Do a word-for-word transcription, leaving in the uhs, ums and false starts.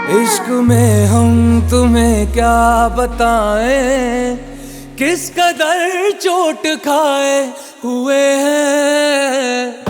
इश्क में हम तुम्हें क्या बताएं, किस कदर चोट खाए हुए हैं।